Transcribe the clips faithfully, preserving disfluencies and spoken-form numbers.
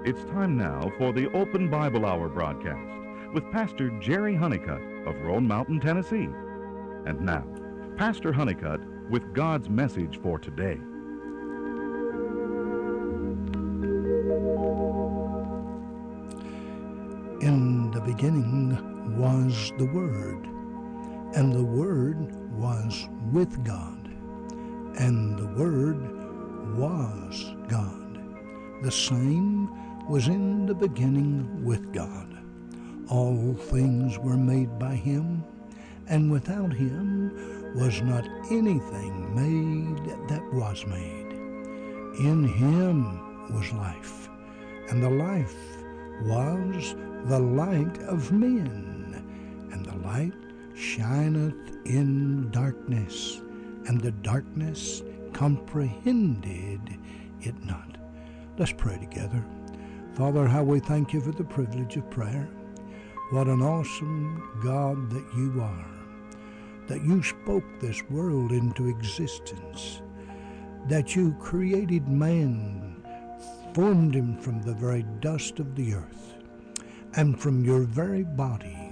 It's time now for the Open Bible Hour broadcast with Pastor Jerry Honeycutt of Roan Mountain, Tennessee. And now, Pastor Honeycutt with God's message for today. In the beginning was the Word, and the Word was with God, and the Word was God. The same was in the beginning with God. All things were made by Him, and without Him was not anything made that was made. In Him was life, and the life was the light of men, and the light shineth in darkness, and the darkness comprehended it not. Let's pray together. Father, how we thank you for the privilege of prayer. What an awesome God that you are, that you spoke this world into existence, that you created man, formed him from the very dust of the earth, and from your very body,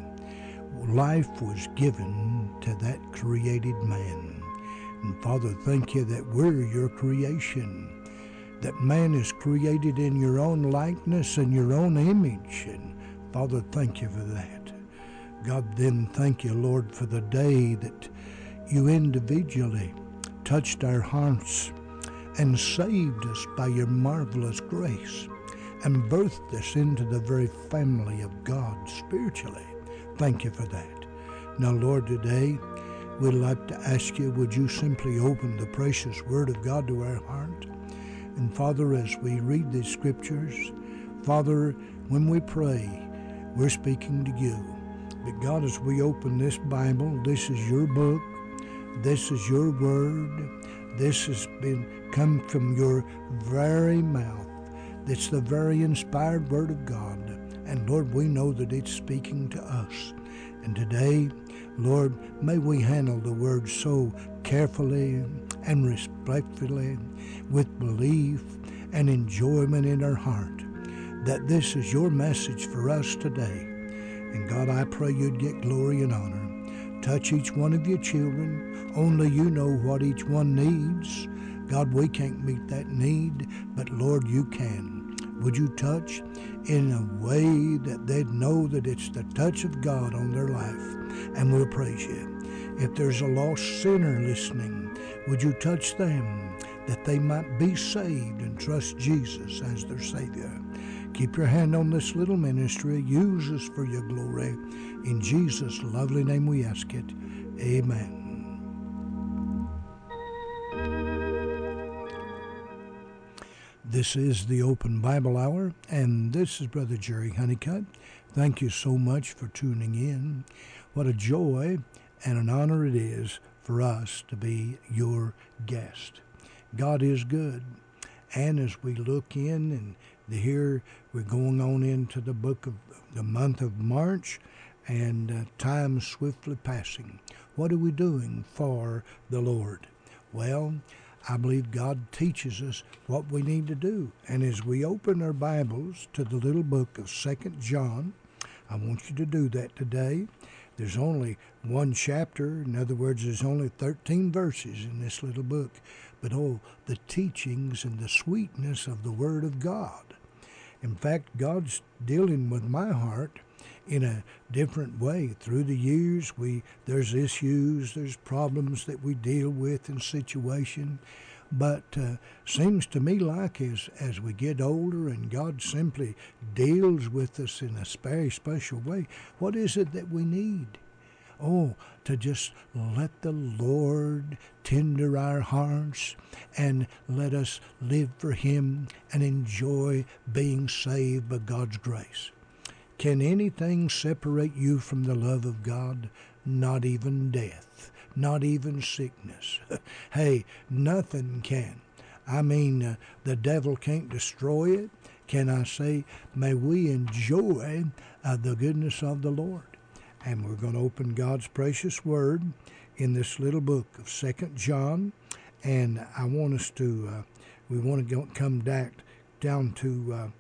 life was given to that created man. And Father, thank you that we're your creation, that man is created in your own likeness and your own image. And Father, thank you for that. God, then thank you, Lord, for the day that you individually touched our hearts and saved us by your marvelous grace and birthed us into the very family of God spiritually. Thank you for that. Now, Lord, today we'd like to ask you, would you simply open the precious Word of God to our heart? And Father, as we read these scriptures, Father, when we pray, we're speaking to you. But God, as we open this Bible, this is your book, this is your word, this has been come from your very mouth. It's the very inspired word of God. And Lord, we know that it's speaking to us. And today, Lord, may we handle the word so carefully and respectfully, with belief and enjoyment in our heart, that this is your message for us today. And God, I pray you'd get glory and honor. Touch each one of your children. Only you know what each one needs. God, we can't meet that need, but Lord, you can. Would you touch in a way that they'd know that it's the touch of God on their life, and we'll praise you. If there's a lost sinner listening, would you touch them that they might be saved and trust Jesus as their Savior? Keep your hand on this little ministry. Use us for your glory. In Jesus' lovely name we ask it. Amen. This is the Open Bible Hour, and this is Brother Jerry Honeycutt. Thank you so much for tuning in. What a joy and an honor it is for us to be your guest. God is good. And as we look in and here we're going on into the book of the month of March, and uh, time swiftly passing. What are we doing for the Lord? Well, I believe God teaches us what we need to do. And as we open our Bibles to the little book of Second John, I want you to do that today. There's only one chapter. In other words, there's only thirteen verses in this little book. But oh, the teachings and the sweetness of the Word of God. In fact, God's dealing with my heart in a different way. Through the years, we there's issues, there's problems that we deal with in situation. But uh, seems to me like as, as we get older and God simply deals with us in a very special way, what is it that we need? Oh, to just let the Lord tender our hearts and let us live for Him and enjoy being saved by God's grace. Can anything separate you from the love of God? Not even death, not even sickness. Hey, nothing can. I mean, uh, the devil can't destroy it. Can I say, may we enjoy uh, the goodness of the Lord? And we're going to open God's precious Word in this little book of Second John. And I want us to, uh, we want to go, come back down to uh,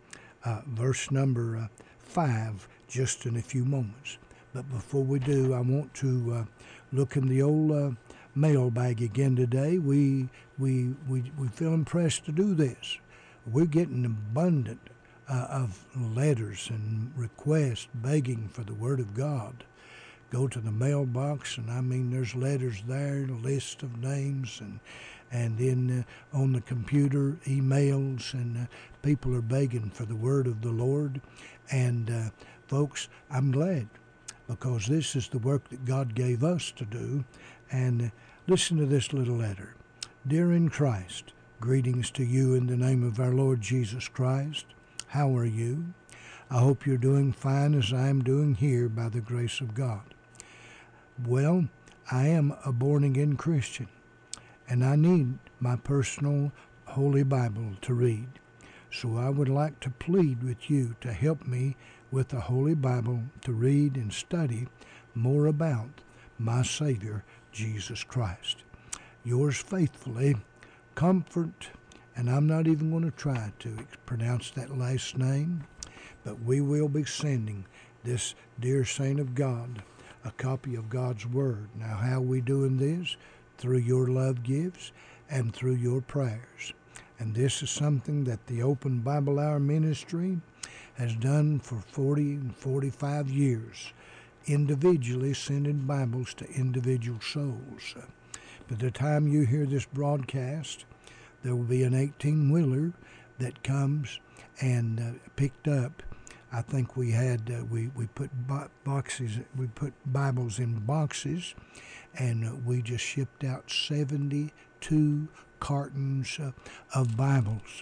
uh, verse number uh, five just in a few moments. But before we do, I want to uh, look in the old uh, mailbag again today. We, we, we, we feel impressed to do this. We're getting abundant uh, of letters and requests begging for the Word of God. Go to the mailbox, and I mean, there's letters there, a list of names, and and then uh, on the computer, emails, and uh, people are begging for the Word of the Lord. And uh, folks, I'm glad, because this is the work that God gave us to do. And uh, listen to this little letter. Dear in Christ, greetings to you in the name of our Lord Jesus Christ. How are you? I hope you're doing fine as I am doing here by the grace of God. Well, I am a born-again Christian, and I need my personal Holy Bible to read. So I would like to plead with you to help me with the Holy Bible to read and study more about my Savior, Jesus Christ. Yours faithfully, Comfort, and I'm not even going to try to pronounce that last name, but we will be sending this dear saint of God a copy of God's Word. Now, how are we doing this? Through your love gifts and through your prayers. And this is something that the Open Bible Hour Ministry has done for forty and forty-five years, individually sending Bibles to individual souls. By the time you hear this broadcast, there will be an eighteen-wheeler that comes and uh, picked up. I think we had uh, we we put bo- boxes, we put Bibles in boxes, and uh, we just shipped out seventy-two cartons uh, of Bibles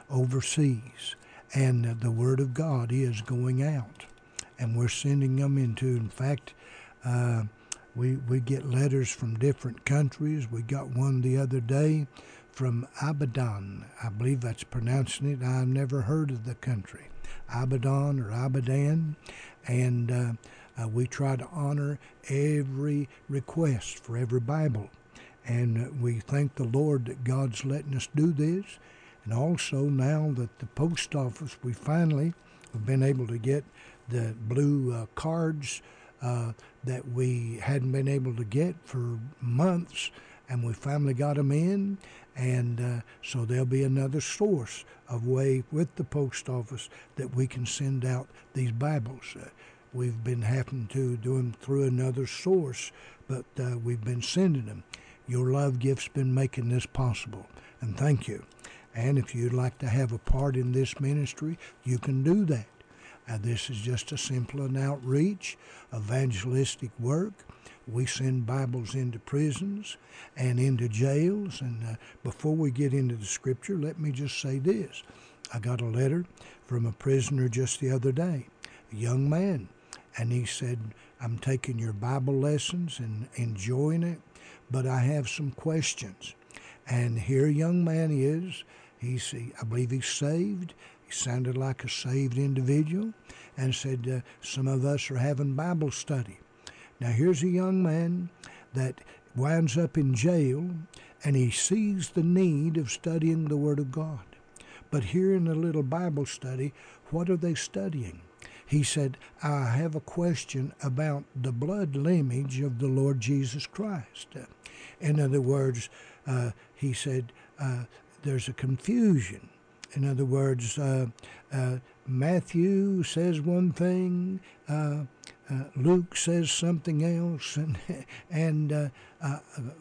overseas, and uh, the Word of God is going out, and we're sending them into. In fact, uh, we we get letters from different countries. We got one the other day from Abadan. I believe that's pronouncing it. I've never heard of the country. Abadan or Abadan, and uh, uh, we try to honor every request for every Bible, and uh, we thank the Lord that God's letting us do this. And also now that the post office, we finally have been able to get the blue uh, cards uh, that we hadn't been able to get for months, and we finally got them in. And uh, so there'll be another source of way with the post office that we can send out these Bibles. Uh, we've been having to do them through another source, but uh, we've been sending them. Your love gift's been making this possible, and thank you. And if you'd like to have a part in this ministry, you can do that. Uh, this is just a simple an outreach, evangelistic work. We send Bibles into prisons and into jails. And uh, before we get into the scripture, let me just say this. I got a letter from a prisoner just the other day, a young man, and he said, I'm taking your Bible lessons and enjoying it, but I have some questions. And here a young man is. He's, he, I believe he's saved. He sounded like a saved individual, and said, uh, some of us are having Bible study. Now, here's a young man that winds up in jail, and he sees the need of studying the Word of God. But here in a little Bible study, what are they studying? He said, I have a question about the blood lineage of the Lord Jesus Christ. In other words, uh, he said, uh, there's a confusion. In other words, uh, uh, Matthew says one thing, uh, uh, Luke says something else, and and uh, uh,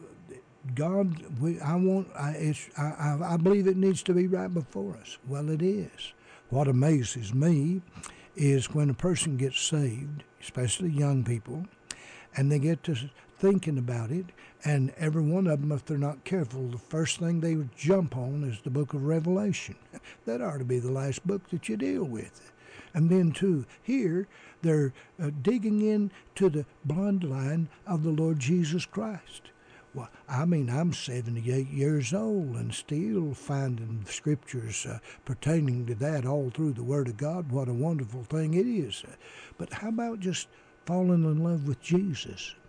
God, we, I want, I, it's, I, I believe it needs to be right before us. Well, it is. What amazes me is when a person gets saved, especially young people, and they get to thinking about it, and every one of them, if they're not careful, the first thing they would jump on is the book of Revelation. That ought to be the last book that you deal with. And then, too, here, they're uh, digging into the bloodline of the Lord Jesus Christ. Well, I mean, I'm seventy-eight years old and still finding scriptures uh, pertaining to that all through the Word of God. What a wonderful thing it is. But how about just falling in love with Jesus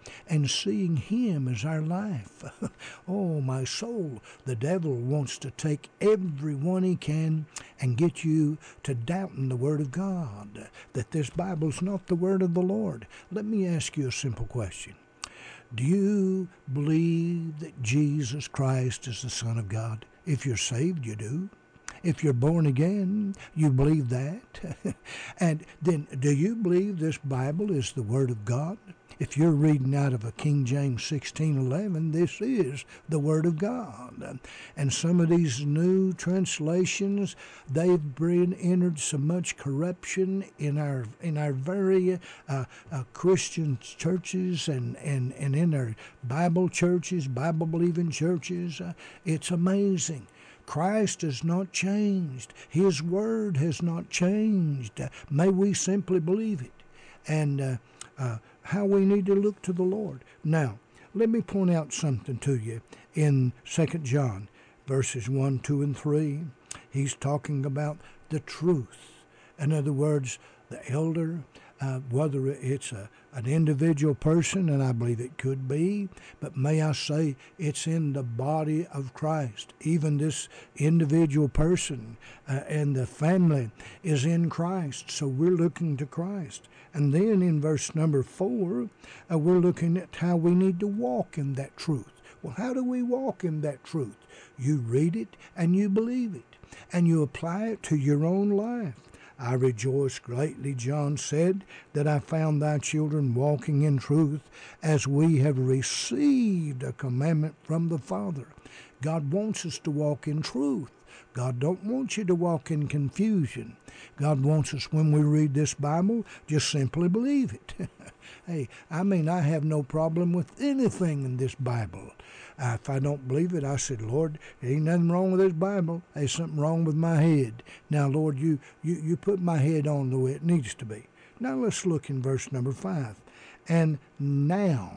and seeing Him as our life. Oh, my soul, the devil wants to take every one he can and get you to doubting the Word of God, that this Bible's not the Word of the Lord. Let me ask you a simple question. Do you believe that Jesus Christ is the Son of God? If you're saved, you do. If you're born again, you believe that. And then, do you believe this Bible is the Word of God? If you're reading out of a King James sixteen eleven, this is the Word of God. And some of these new translations, they've been entered so much corruption in our in our very uh, uh, Christian churches and, and, and in our Bible churches, Bible-believing churches. Uh, it's amazing. Christ has not changed. His Word has not changed. Uh, may we simply believe it. And uh, uh, how we need to look to the Lord. Now, let me point out something to you in Second John, verses one, two, and three. He's talking about the truth. In other words, the elder, uh, whether it's a, an individual person, and I believe it could be, but may I say it's in the body of Christ. Even this individual person uh, and the family is in Christ, so we're looking to Christ. And then in verse number four, uh, we're looking at how we need to walk in that truth. Well, how do we walk in that truth? You read it and you believe it, and you apply it to your own life. I rejoice greatly, John said, that I found thy children walking in truth, as we have received a commandment from the Father. God wants us to walk in truth. God don't want you to walk in confusion. God wants us, when we read this Bible, just simply believe it. Hey, I mean, I have no problem with anything in this Bible. Uh, if I don't believe it, I said, Lord, there ain't nothing wrong with this Bible. There's something wrong with my head. Now, Lord, you, you, you put my head on the way it needs to be. Now let's look in verse number five. And now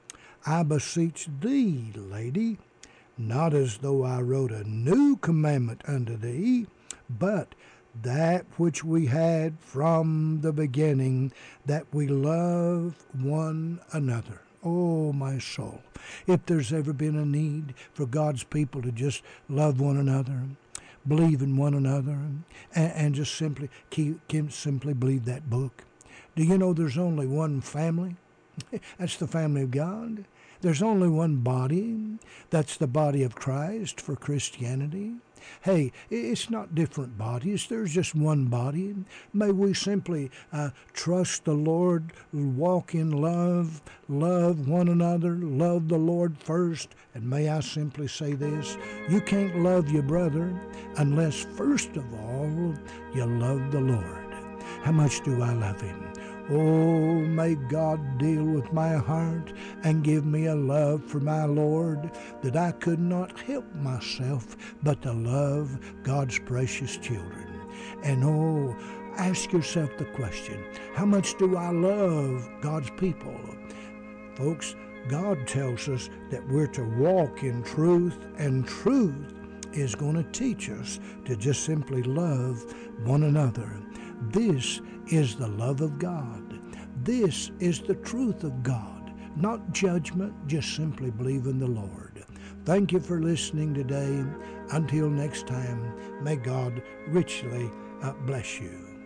I beseech thee, lady, not as though I wrote a new commandment unto thee, but that which we had from the beginning, that we love one another. Oh, my soul, if there's ever been a need for God's people to just love one another, believe in one another, and, and just simply keep, keep simply believe that book. Do you know there's only one family? That's the family of God. There's only one body. That's the body of Christ for Christianity. Hey, it's not different bodies. There's just one body. May we simply uh, trust the Lord, walk in love, love one another, love the Lord first. And may I simply say this, you can't love your brother unless first of all you love the Lord. How much do I love Him? Oh, may God deal with my heart and give me a love for my Lord that I could not help myself but to love God's precious children. And oh, ask yourself the question, how much do I love God's people? Folks, God tells us that we're to walk in truth, and truth is going to teach us to just simply love one another. This is the love of God. This is the truth of God, not judgment, just simply believe in the Lord. Thank you for listening today. Until next time, may God richly bless you.